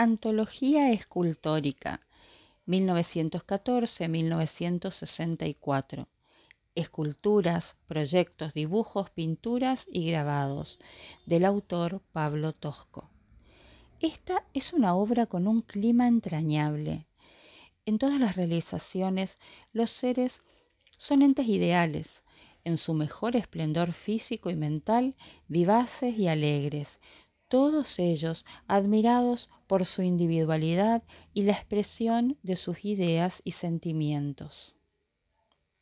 Antología escultórica, 1914-1964. Esculturas, proyectos, dibujos, pinturas y grabados, del autor Pablo Tosco. Esta es una obra con un clima entrañable. En todas las realizaciones, los seres son entes ideales, en su mejor esplendor físico y mental, vivaces y alegres, todos ellos admirados por su individualidad y la expresión de sus ideas y sentimientos.